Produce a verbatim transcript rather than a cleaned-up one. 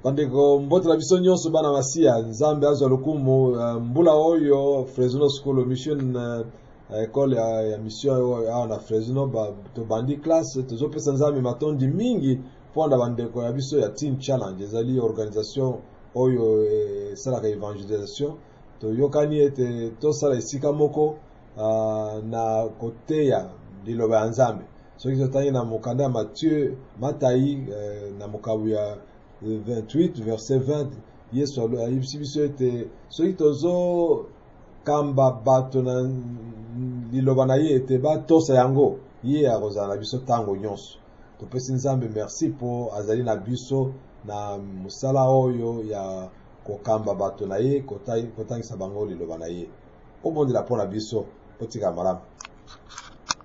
bandeko mbote la biso nyonso bana masia nzambe azwa lokumu uh, mbula oyo Fresno School Mission uh, école ya, ya mission oyo na Fresno ba to bandi classe tozopesa nzambe matondi mingi ponda bandeko ya biso ya Teen Challenge ezali organisation oyo e, sala evangelisation to yokani ete to sala isika moko uh, na kote ya liloba ya nzambe so kizo tangi na mokanda Matthieu Matai uh, na mokabu ya vingt-huit verset vingt yesu ayibisi biso ete soki tozo kamba bato na liloba na ye ete batosa yango ye akozala na biso tango nyonso topesi nzambe merci po azali na biso na musala oyo ya kokamba bato na ye kotangisa bango liloba na ye obondela mpona biso potika malamu.